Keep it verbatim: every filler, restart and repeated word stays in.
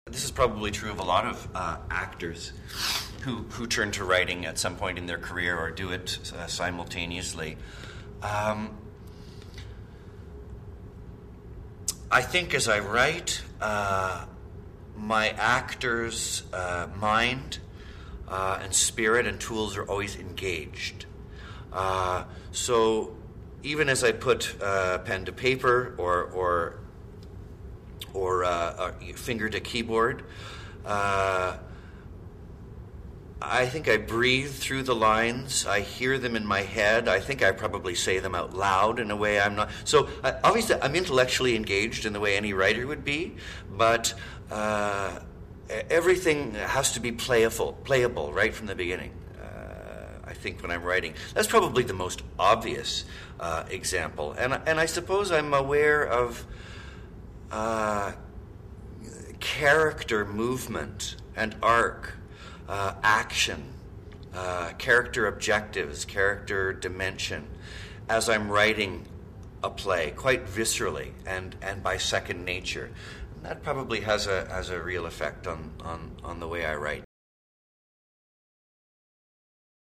This is probably true of a lot of uh, actors who, who turn to writing at some point in their career or do it uh, simultaneously. Um, I think as I write, uh, my actor's uh, mind uh, and spirit and tools are always engaged. Uh, so even as I put uh, pen to paper or or or uh, finger to keyboard, uh, I think I breathe through the lines. I hear them in my head. I think I probably say them out loud in a way I'm not. So uh, obviously I'm intellectually engaged in the way any writer would be, but uh, everything has to be playable, playable right from the beginning. Uh, I think when I'm writing, that's probably the most obvious uh, example. And and I suppose I'm aware of uh, character movement and arc. Uh, action, uh, character objectives, character dimension, as I'm writing a play, quite viscerally and, and by second nature. And that probably has a has a real effect on, on, on the way I write.